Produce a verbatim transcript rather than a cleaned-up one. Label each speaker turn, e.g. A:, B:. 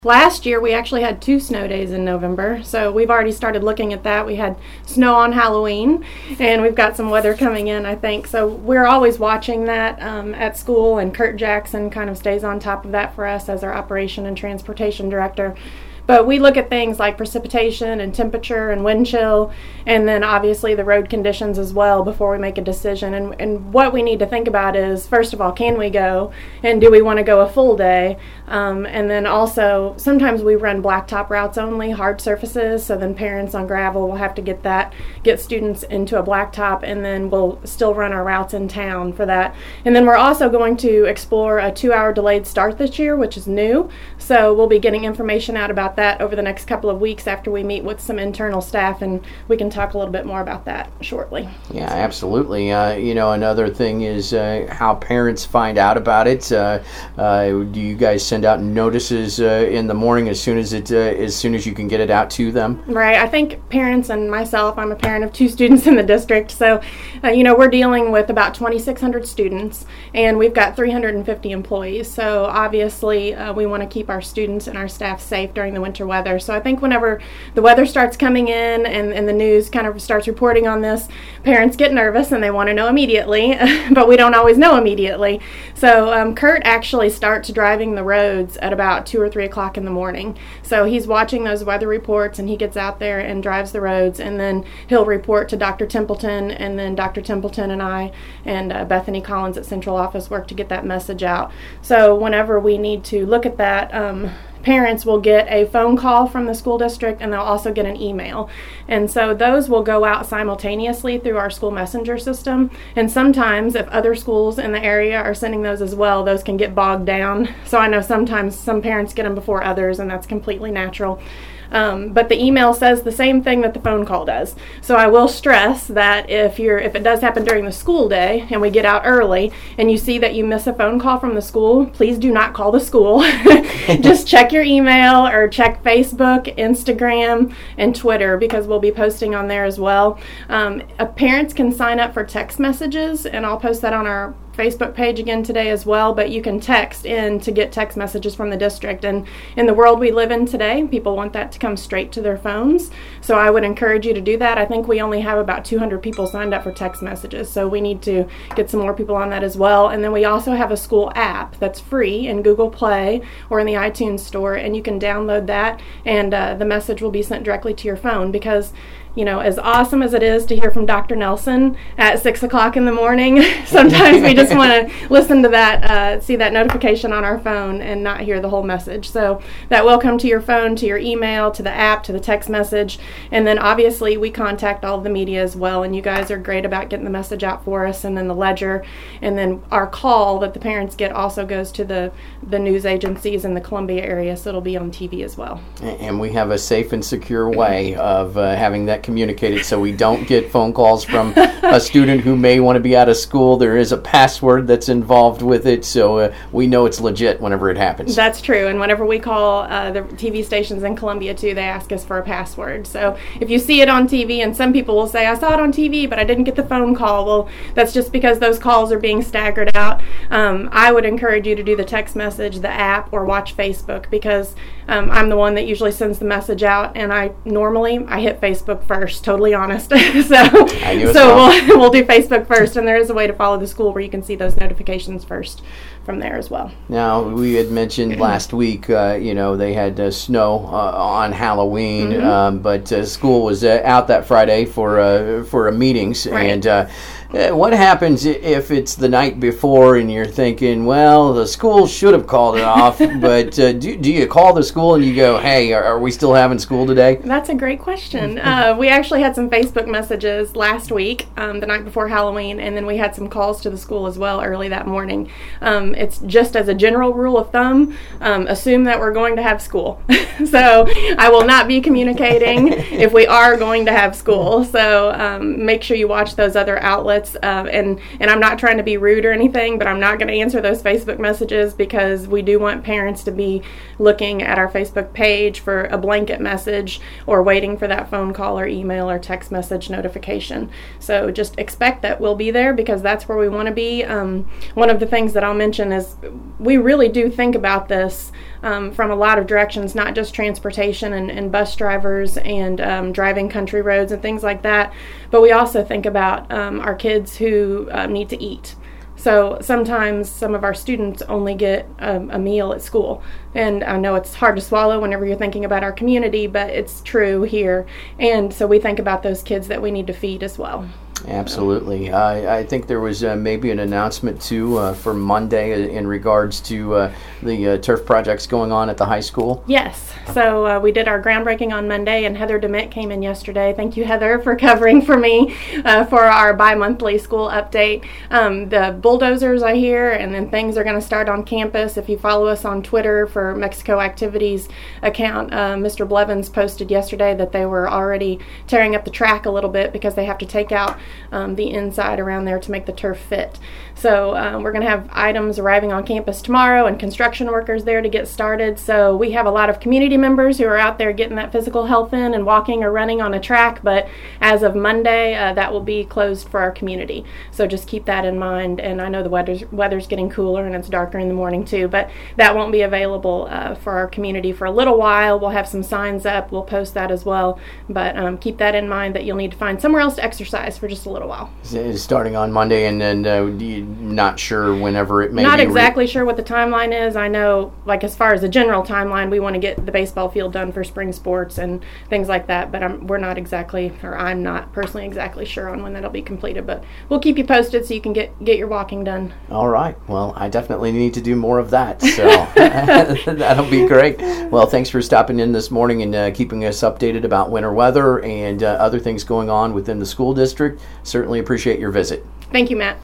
A: Last year, we actually had two snow days in November, so we've already started looking at that. We had snow on Halloween, and we've got some weather coming in, I think. So we're always watching that um, at school, and Kurt Jackson kind of stays on top of that for us as our operation and transportation director. But we look at things like precipitation and temperature and wind chill, and then obviously the road conditions as well before we make a decision. And, and what we need to think about is, first of all, can we go? And do we want to go a full day? Um, and then also, sometimes we run blacktop routes only, hard surfaces, so then parents on gravel will have to get that, get students into a blacktop, and then we'll still run our routes in town for that. And then we're also going to explore a two-hour delayed start this year, which is new. So we'll be getting information out about that over the next couple of weeks after we meet with some internal staff, and we can talk a little bit more about that shortly.
B: Yeah, absolutely. Uh, you know, another thing is uh, how parents find out about it. Uh, uh, do you guys send out notices uh, in the morning as soon as it uh, as soon as you can get it out to them?
A: Right. I think parents and myself, I'm a parent of two students in the district, so uh, you know, we're dealing with about twenty-six hundred students, and we've got three hundred fifty employees. So obviously, uh, we want to keep our students and our staff safe during the winter weather. So I think whenever the weather starts coming in and, and the news kind of starts reporting on this, parents get nervous and they want to know immediately, but we don't always know immediately. So um, Kurt actually starts driving the roads at about two or three o'clock in the morning. So he's watching those weather reports, and he gets out there and drives the roads, and then he'll report to Doctor Templeton, and then Doctor Templeton and I and uh, Bethany Collins at Central Office work to get that message out. So whenever we need to look at that, um, parents will get a phone call from the school district, and they'll also get an email. And so those will go out simultaneously through our school messenger system. And sometimes if other schools in the area are sending those as well, those can get bogged down. So I know sometimes some parents get them before others, and that's completely natural. Um, but the email says the same thing that the phone call does. So I will stress that if you're if it does happen during the school day and we get out early and you see that you miss a phone call from the school, please do not call the school. Just check your email or check Facebook, Instagram, and Twitter, because we'll be posting on there as well. Um, uh, parents can sign up for text messages, and I'll post that on our Facebook page again today as well, but you can text in to get text messages from the district. And in the world we live in today, people want that to come straight to their phones. So I would encourage you to do that. I think we only have about two hundred people signed up for text messages, so we need to get some more people on that as well. And then we also have a school app that's free in Google Play or in the iTunes store, and you can download that, and uh, the message will be sent directly to your phone. Because, you know, as awesome as it is to hear from Doctor Nelson at six o'clock in the morning, sometimes we just want to listen to that, uh, see that notification on our phone and not hear the whole message. So that will come to your phone, to your email, to the app, to the text message. And then obviously we contact all of the media as well, and you guys are great about getting the message out for us. And then the ledger, and then our call that the parents get also goes to the, the news agencies in the Columbia area, so it'll be on T V as well.
B: And we have a safe and secure way of uh, having that communicated, so we don't get phone calls from a student who may want to be out of school. There is a password that's involved with it, so uh, we know it's legit whenever it happens.
A: That's true, and whenever we call uh, the T V stations in Columbia too, they ask us for a password. So if you see it on T V, and some people will say, I saw it on T V, but I didn't get the phone call, well, that's just because those calls are being staggered out. Um, I would encourage you to do the text message, the app, or watch Facebook, because um, I'm the one that usually sends the message out, and I normally, I hit Facebook first, totally honest. so so we'll, we'll do Facebook first, and there is a way to follow the school where you can see those notifications first from there as well.
B: Now, we had mentioned last week, uh, you know, they had uh, snow uh, on Halloween, mm-hmm. um, but uh, school was uh, out that Friday for uh, for uh, meetings.
A: Right.
B: And uh, what happens if it's the night before and you're thinking, well, the school should have called it off, but uh, do, do you call the school and you go, hey, are, are we still having school today?
A: That's a great question. uh, we actually had some Facebook messages last week, um, the night before Halloween, and then we had some calls to the school as well early that morning. Um, it's just as a general rule of thumb, um, assume that we're going to have school. So I will not be communicating if we are going to have school. So um, make sure you watch those other outlets. Uh, and, and I'm not trying to be rude or anything, but I'm not going to answer those Facebook messages, because we do want parents to be looking at our Facebook page for a blanket message or waiting for that phone call or email or text message notification. So just expect that we'll be there, because that's where we want to be. Um, one of the things that I'll mention is we really do think about this um, from a lot of directions, not just transportation and, and bus drivers and um, driving country roads and things like that, but we also think about um, our kids who uh, need to eat. So sometimes some of our students only get a, a meal at school. And I know it's hard to swallow whenever you're thinking about our community, but it's true here. And so we think about those kids that we need to feed as well.
B: Absolutely. I, I think there was uh, maybe an announcement too uh, for Monday in regards to uh, the uh, turf projects going on at the high school.
A: Yes. So uh, we did our groundbreaking on Monday, and Heather DeMitt came in yesterday. Thank you, Heather, for covering for me uh, for our bi-monthly school update. Um, the bulldozers, I hear, and then things are going to start on campus. If you follow us on Twitter for Mexico Activities account, uh, Mister Blevins posted yesterday that they were already tearing up the track a little bit because they have to take out Um, the inside around there to make the turf fit. So um, we're going to have items arriving on campus tomorrow and construction workers there to get started. So we have a lot of community members who are out there getting that physical health in and walking or running on a track, but as of Monday, uh, that will be closed for our community. So just keep that in mind. And I know the weather's, weather's getting cooler and it's darker in the morning too, but that won't be available uh, for our community for a little while. We'll have some signs up. We'll post that as well. But um, keep that in mind that you'll need to find somewhere else to exercise for just a little while.
B: Starting on Monday, and then uh, you're not sure whenever it may
A: Not
B: be
A: exactly
B: re-
A: sure what the timeline is. I know, like, as far as the general timeline, we want to get the baseball field done for spring sports and things like that, but I'm, we're not exactly, or I'm not personally exactly sure on when that'll be completed, but we'll keep you posted so you can get, get your walking done.
B: All right. Well, I definitely need to do more of that, so that'll be great. Well, thanks for stopping in this morning and uh, keeping us updated about winter weather and uh, other things going on within the school district. Certainly appreciate your visit.
A: Thank you, Matt.